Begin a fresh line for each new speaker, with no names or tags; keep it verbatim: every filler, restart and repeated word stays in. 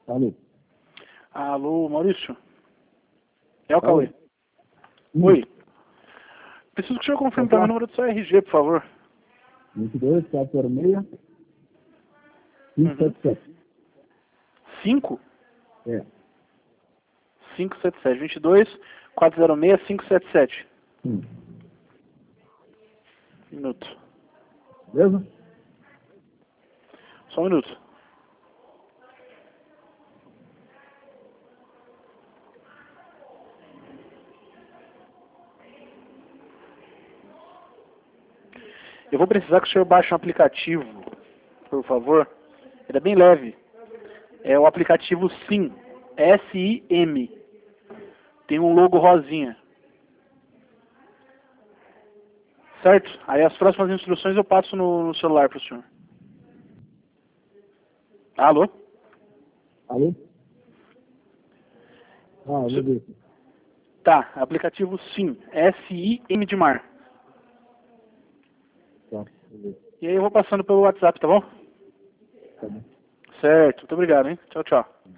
Alô?
Alô, Maurício? É o
Alô?
Cauê.
Hum.
Oi. Preciso que o senhor confirme para mim o número do seu R G, por favor.
vinte e dois, quatro zero seis, cinco sete sete.
cinco?
É.
cinco sete sete. vinte e dois, quatro zero seis, cinco sete sete.
Sim.
Um minuto.
Beleza?
Só um minuto. Eu vou precisar que o senhor baixe um aplicativo, por favor. Ele é bem leve. É o aplicativo SIM. S I M. Tem um logo rosinha. Certo? Aí as próximas instruções eu passo no, no celular para o senhor. Alô?
Alô? Ah, vou ver.
Tá, aplicativo SIM. S I M de mar.
Tá, vou ver.
E aí eu vou passando pelo WhatsApp, tá bom?
Tá bom.
Certo, muito obrigado, hein? Tchau, tchau.